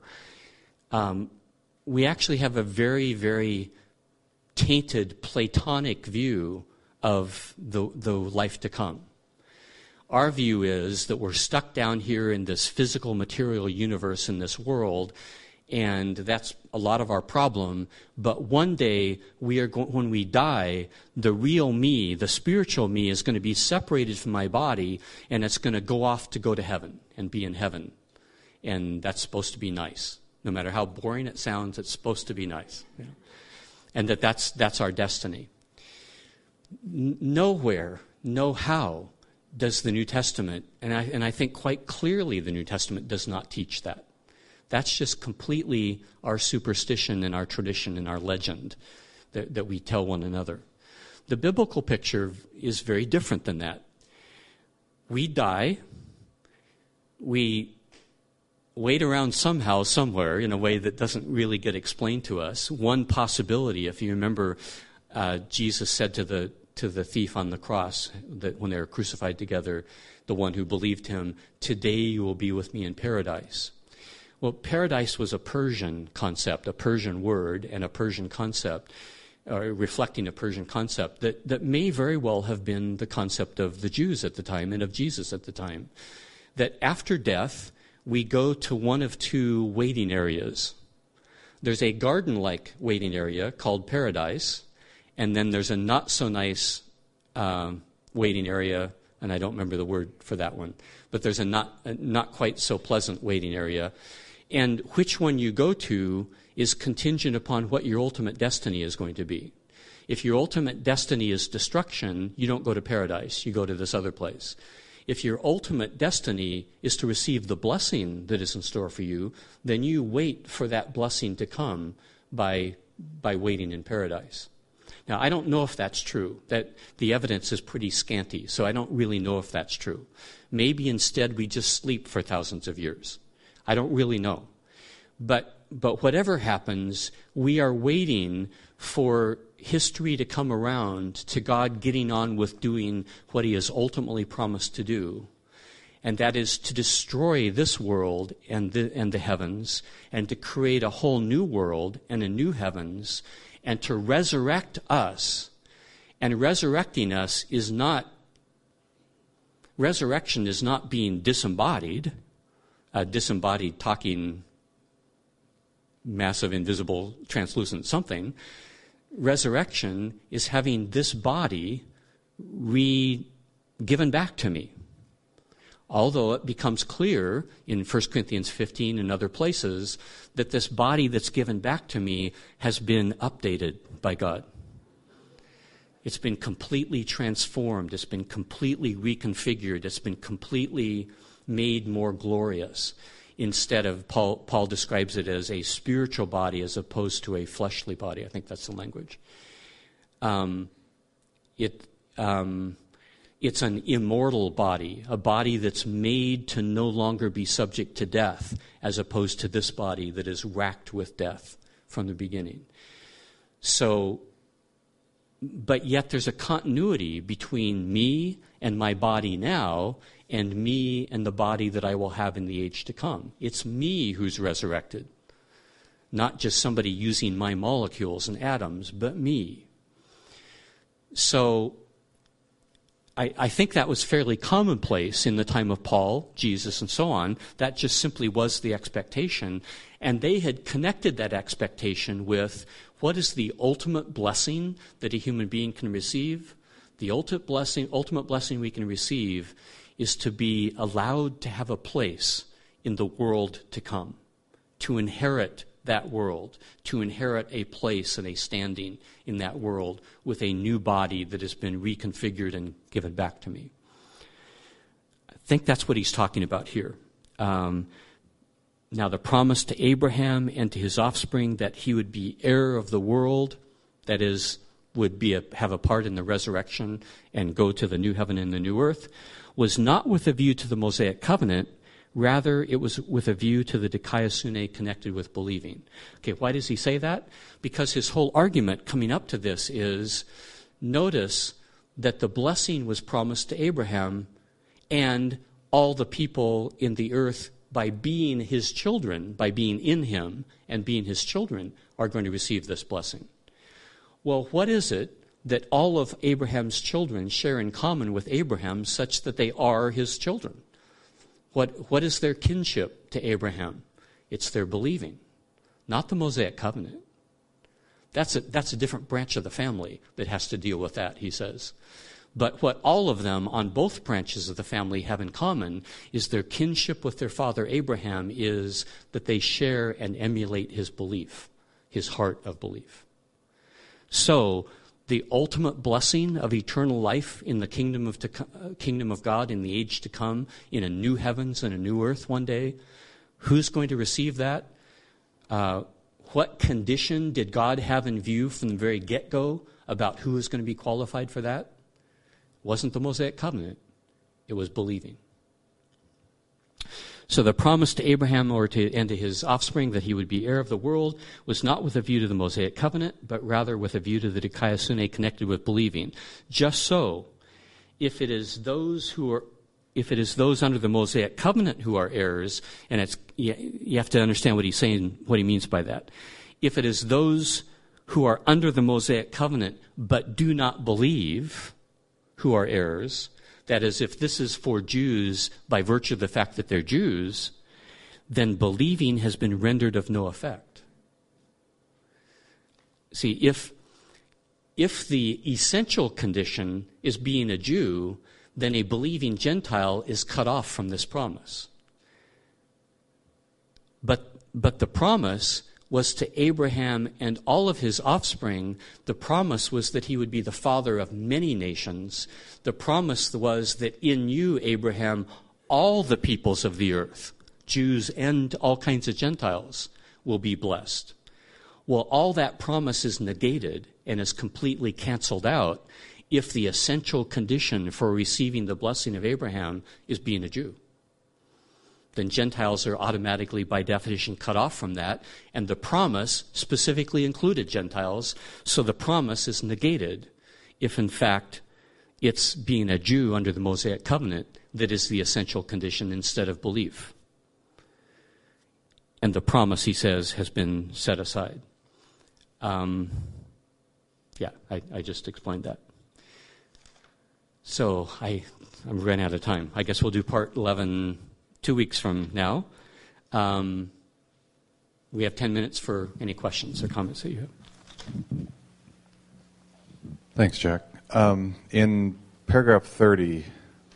We actually have a very, very tainted Platonic view of the life to come. Our view is that we're stuck down here in this physical material universe in this world, and that's a lot of our problem. But one day, when we die, the real me, the spiritual me, is going to be separated from my body, and it's going to go to heaven and be in heaven. And that's supposed to be nice. No matter how boring it sounds, it's supposed to be nice. And that's our destiny. Nowhere, no how, does the New Testament, and I think quite clearly the New Testament does not teach that. That's just completely our superstition and our tradition and our legend that we tell one another. The biblical picture is very different than that. We die, we wait around somehow, somewhere, in a way that doesn't really get explained to us. One possibility, if you remember, Jesus said to the thief on the cross, that when they were crucified together, the one who believed him, "Today you will be with me in paradise." Well, paradise was a Persian concept, a Persian word, and a Persian concept, reflecting a Persian concept that may very well have been the concept of the Jews at the time and of Jesus at the time. That after death, we go to one of two waiting areas. There's a garden-like waiting area called paradise, and then there's a not-so-nice waiting area, and I don't remember the word for that one, but there's a not quite so pleasant waiting area. And which one you go to is contingent upon what your ultimate destiny is going to be. If your ultimate destiny is destruction, you don't go to paradise, you go to this other place. If your ultimate destiny is to receive the blessing that is in store for you, then you wait for that blessing to come by waiting in paradise. Now, I don't know if that's true. That the evidence is pretty scanty, so I don't really know if that's true. Maybe instead we just sleep for thousands of years. I don't really know. But whatever happens, we are waiting for history to come around to God getting on with doing what he has ultimately promised to do, and that is to destroy this world and the heavens, and to create a whole new world and a new heavens, and to resurrect us. And resurrection is not being disembodied, disembodied talking massive, invisible, translucent something. Resurrection is having this body given back to me. Although it becomes clear in 1 Corinthians 15 and other places that this body that's given back to me has been updated by God. It's been completely transformed. It's been completely reconfigured. It's been completely made more glorious. Instead of, Paul describes it as a spiritual body as opposed to a fleshly body. I think that's the language. It's an immortal body, a body that's made to no longer be subject to death, as opposed to this body that is racked with death from the beginning. So, but yet there's a continuity between me and my body now and me and the body that I will have in the age to come. It's me who's resurrected, not just somebody using my molecules and atoms, but me. So I think that was fairly commonplace in the time of Paul, Jesus, and so on. That just simply was the expectation. And they had connected that expectation with what is the ultimate blessing that a human being can receive? The ultimate blessing we can receive is to be allowed to have a place in the world to come, to inherit that world, to inherit a place and a standing in that world with a new body that has been reconfigured and given back to me. I think that's what he's talking about here. Now the promise to Abraham and to his offspring that he would be heir of the world, that is, have a part in the resurrection and go to the new heaven and the new earth, was not with a view to the Mosaic covenant. Rather, it was with a view to the dikaiosune connected with believing. Okay, why does he say that? Because his whole argument coming up to this is, notice that the blessing was promised to Abraham and all the people in the earth by being his children, by being in him and being his children, are going to receive this blessing. Well, what is it that all of Abraham's children share in common with Abraham such that they are his children? What is their kinship to Abraham? It's their believing, not the Mosaic covenant. That's a different branch of the family that has to deal with that, he says. But what all of them on both branches of the family have in common is their kinship with their father Abraham is that they share and emulate his belief, his heart of belief. So the ultimate blessing of eternal life in the kingdom of God in the age to come, in a new heavens and a new earth one day, who's going to receive that? What condition did God have in view from the very get-go about who was going to be qualified for that? It wasn't the Mosaic covenant. It was believing. So the promise to Abraham and to his offspring that he would be heir of the world was not with a view to the Mosaic covenant, but rather with a view to the dikaiosune connected with believing. Just so, if it is those under the Mosaic covenant who are heirs, and you have to understand what he's saying, what he means by that. If it is those who are under the Mosaic covenant but do not believe who are heirs, that is, if this is for Jews by virtue of the fact that they're Jews, then believing has been rendered of no effect. See, if the essential condition is being a Jew, then a believing Gentile is cut off from this promise. But the promise was to Abraham and all of his offspring. The promise was that he would be the father of many nations. The promise was that in you, Abraham, all the peoples of the earth, Jews and all kinds of Gentiles, will be blessed. Well, all that promise is negated and is completely canceled out if the essential condition for receiving the blessing of Abraham is being a Jew. Then Gentiles are automatically, by definition, cut off from that, and the promise specifically included Gentiles, so the promise is negated if, in fact, it's being a Jew under the Mosaic covenant that is the essential condition instead of belief. And the promise, he says, has been set aside. I just explained that. So I'm running out of time. I guess we'll do part 11 2 weeks from now. We have 10 minutes for any questions or comments that you have. Thanks, Jack. In paragraph 30,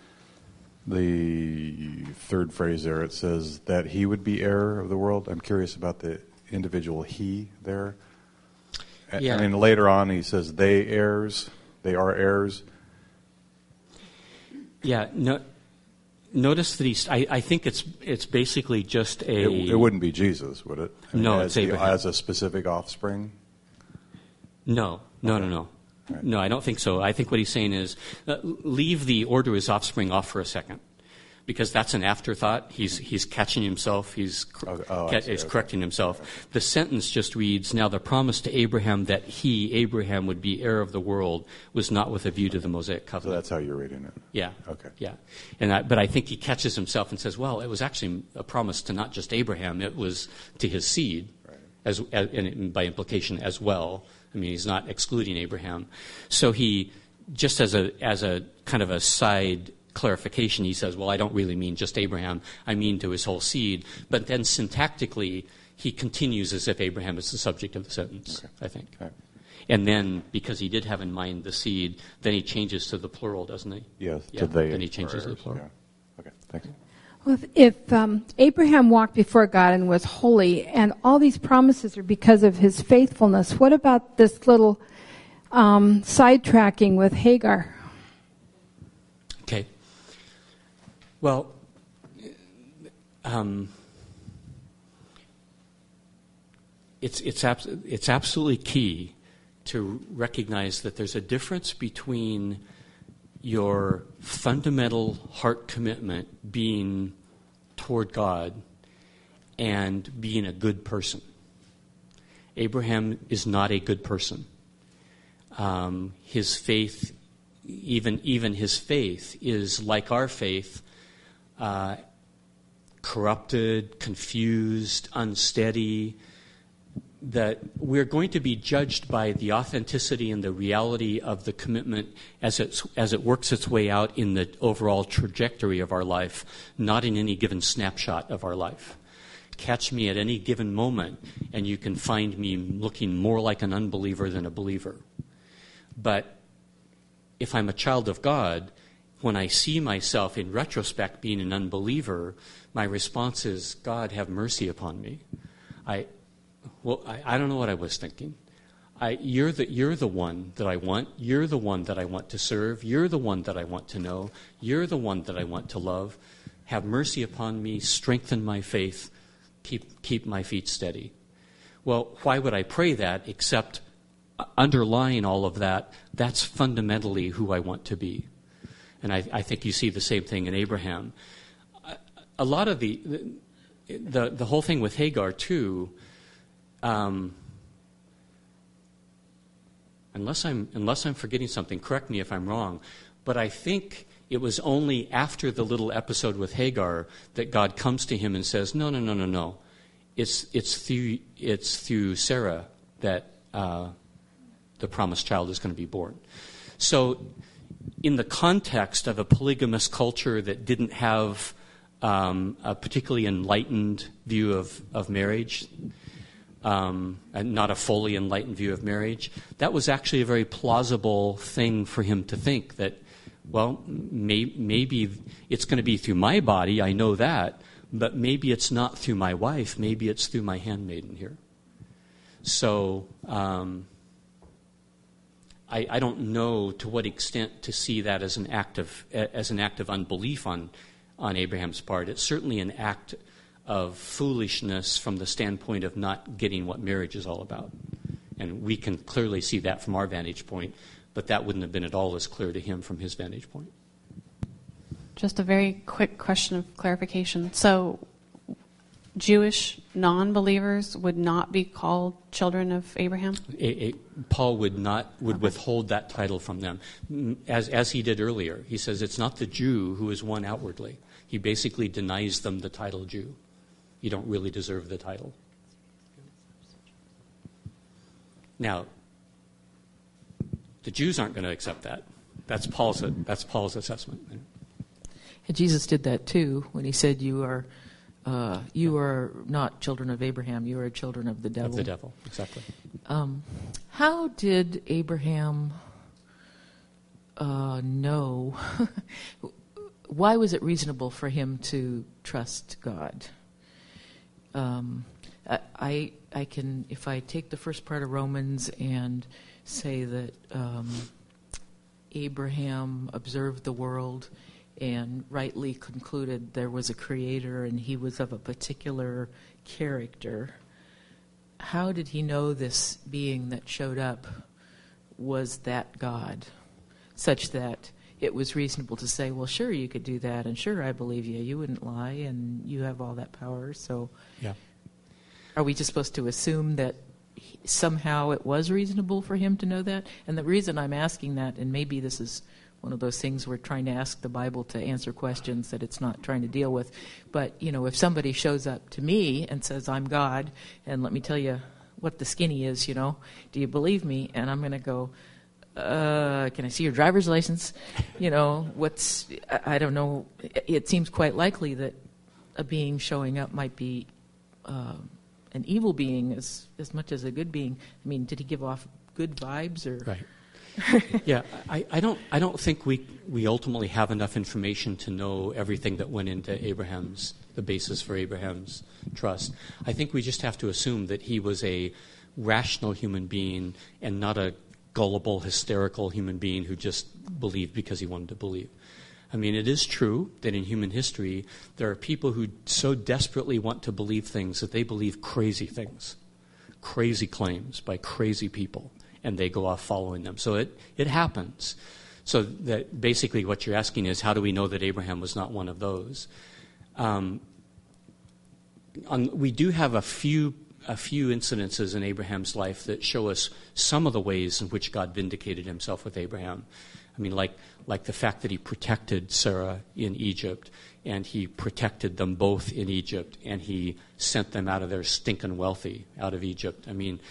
the third phrase there, it says that he would be heir of the world. I'm curious about the individual he there. Yeah. I mean, later on he says they are heirs. Yeah, no. Notice that I think it's basically just a... It wouldn't be Jesus, would it? I mean, no, it's Abraham. As a specific offspring? No. Right. No, I don't think so. I think what he's saying is leave the order of his offspring off for a second, because that's an afterthought. He's catching himself. He's correcting himself. The sentence just reads, now the promise to Abraham that he, Abraham, would be heir of the world was not with a view to the Mosaic covenant. So that's how you're reading it? Yeah. Okay. Yeah. But I think he catches himself and says, well, it was actually a promise to not just Abraham, it was to his seed, right, and by implication as well. I mean, he's not excluding Abraham. So he, just as a kind of a side clarification, he says, well, I don't really mean just Abraham, I mean to his whole seed. But then syntactically, he continues as if Abraham is the subject of the sentence, I think. Okay. And then, because he did have in mind the seed, then he changes to the plural, doesn't he? Yes, yeah, to they. Then he changes to the plural. Yeah. Okay, thanks. Well, if Abraham walked before God and was holy, and all these promises are because of his faithfulness, what about this little sidetracking with Hagar? Okay. Well, it's absolutely key to recognize that there's a difference between your fundamental heart commitment being toward God and being a good person. Abraham is not a good person. His faith, even his faith, is like our faith, corrupted, confused, unsteady. That we're going to be judged by the authenticity and the reality of the commitment as it works its way out in the overall trajectory of our life, not in any given snapshot of our life. Catch me at any given moment, and you can find me looking more like an unbeliever than a believer. But if I'm a child of God, when I see myself in retrospect being an unbeliever, my response is, God, have mercy upon me. I don't know what I was thinking. You're the one that I want. You're the one that I want to serve. You're the one that I want to know. You're the one that I want to love. Have mercy upon me. Strengthen my faith. Keep my feet steady. Well, why would I pray that except underlying all of that, that's fundamentally who I want to be. And I think you see the same thing in Abraham. A lot of the whole thing with Hagar too, unless I'm forgetting something, correct me if I'm wrong, but I think it was only after the little episode with Hagar that God comes to him and says, no. It's through Sarah that the promised child is going to be born. So in the context of a polygamous culture that didn't have a particularly enlightened view of marriage, and not a fully enlightened view of marriage, that was actually a very plausible thing for him to think that, well, maybe it's going to be through my body, I know that, but maybe it's not through my wife, maybe it's through my handmaiden here. So I don't know to what extent to see that as an act of unbelief on Abraham's part. It's certainly an act of foolishness from the standpoint of not getting what marriage is all about. And we can clearly see that from our vantage point, but that wouldn't have been at all as clear to him from his vantage point. Just a very quick question of clarification. So Jewish non-believers would not be called children of Abraham? Paul would withhold that title from them, as he did earlier. He says it's not the Jew who is one outwardly. He basically denies them the title Jew. You don't really deserve the title. Now, the Jews aren't going to accept that. That's Paul's assessment. And Jesus did that too when he said, "You are not children of Abraham. You are children of the devil." Of the devil, exactly. How did Abraham know? Why was it reasonable for him to trust God? I can, if I take the first part of Romans and say that Abraham observed the world and rightly concluded there was a creator and he was of a particular character, how did he know this being that showed up was that God, such that it was reasonable to say, well, sure, you could do that, and sure, I believe you. You wouldn't lie, and you have all that power. So yeah. Are we just supposed to assume that somehow it was reasonable for him to know that? And the reason I'm asking that, and maybe this is one of those things we're trying to ask the Bible to answer questions that it's not trying to deal with, but, if somebody shows up to me and says, I'm God, and let me tell you what the skinny is, do you believe me? And I'm going to go, can I see your driver's license? I don't know. It seems quite likely that a being showing up might be an evil being as much as a good being. I mean, did he give off good vibes or? Right. Yeah, I don't think we ultimately have enough information to know everything that went into the basis for Abraham's trust. I think we just have to assume that he was a rational human being and not a gullible, hysterical human being who just believed because he wanted to believe. I mean, it is true that in human history, there are people who so desperately want to believe things that they believe crazy things, crazy claims by crazy people, and they go off following them. So it happens. So that basically what you're asking is, how do we know that Abraham was not one of those? We do have a few incidences in Abraham's life that show us some of the ways in which God vindicated himself with Abraham. I mean, like the fact that he protected Sarah in Egypt, and he protected them both in Egypt, and he sent them out of their stinking wealthy out of Egypt. I mean,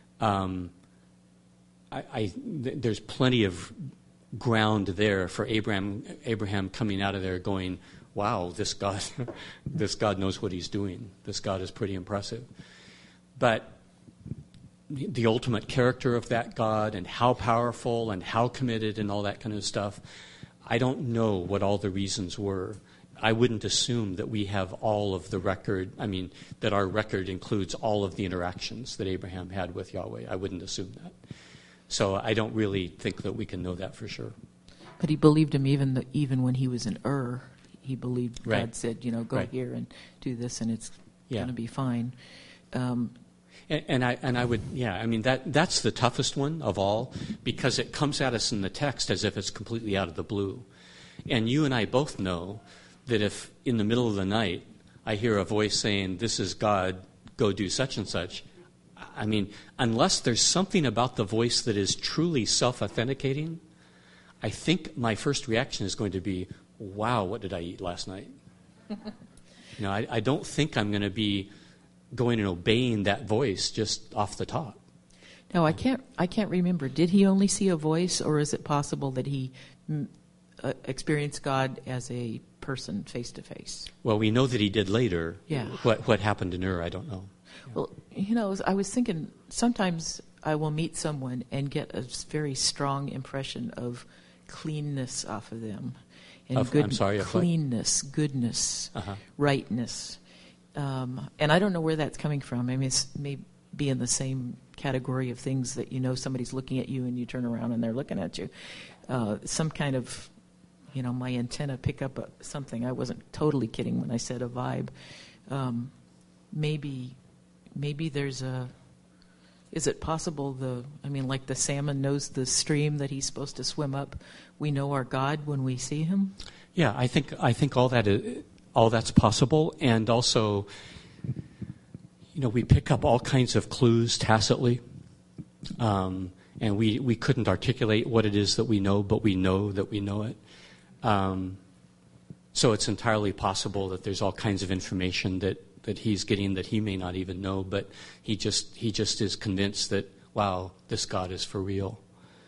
there's plenty of ground there for Abraham coming out of there going, wow, this God knows what he's doing. This God is pretty impressive. But the ultimate character of that God and how powerful and how committed and all that kind of stuff, I don't know what all the reasons were. I wouldn't assume that we have all of the record, that our record includes all of the interactions that Abraham had with Yahweh. I wouldn't assume that. So I don't really think that we can know that for sure. But he believed him even when he was in Ur. He believed right. God said, go right. here and do this, and it's yeah. going to be fine. And I would, I mean, that's the toughest one of all, because it comes at us in the text as if it's completely out of the blue. And you and I both know that if in the middle of the night I hear a voice saying, "This is God, go do such and such," I mean, unless there's something about the voice that is truly self-authenticating, I think my first reaction is going to be, "Wow, what did I eat last night?" I don't think I'm going to be going and obeying that voice just off the top. No, I can't remember. Did he only see a voice, or is it possible that he experienced God as a person, face to face? Well, we know that he did later. Yeah. What happened in Ur, I don't know. Well, I was thinking sometimes I will meet someone and get a very strong impression of cleanness off of them, and cleanness, goodness, rightness. And I don't know where that's coming from. I mean, it may be in the same category of things that somebody's looking at you and you turn around and they're looking at you. Some kind of, my antenna pick up something. I wasn't totally kidding when I said a vibe. Maybe there's is it possible like the salmon knows the stream that he's supposed to swim up? We know our God when we see him? Yeah, I think all that's possible, and also, we pick up all kinds of clues tacitly, and we couldn't articulate what it is that we know, but we know that we know it. So it's entirely possible that there's all kinds of information that he's getting that he may not even know, but he just is convinced that, wow, this God is for real.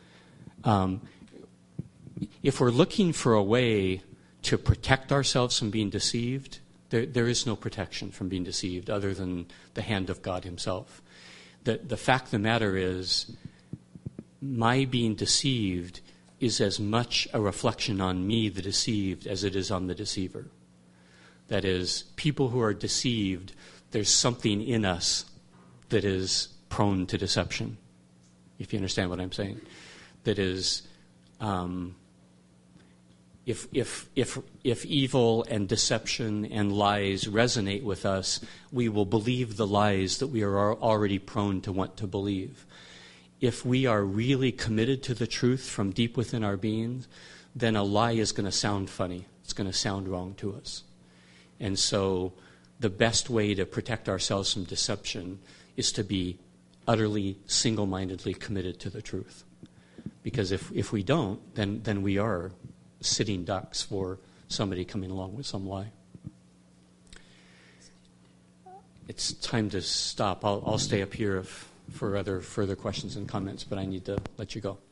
If we're looking for a way to protect ourselves from being deceived, there is no protection from being deceived other than the hand of God himself. The fact of the matter is, my being deceived is as much a reflection on me, the deceived, as it is on the deceiver. That is, people who are deceived, there's something in us that is prone to deception, if you understand what I'm saying. That is, if evil and deception and lies resonate with us, we will believe the lies that we are already prone to want to believe. If we are really committed to the truth from deep within our beings, then a lie is going to sound funny. It's going to sound wrong to us. And so the best way to protect ourselves from deception is to be utterly, single-mindedly committed to the truth. Because if we don't, then we are sitting ducks for somebody coming along with some lie. It's time to stop. I'll stay up here for other further questions and comments, but I need to let you go.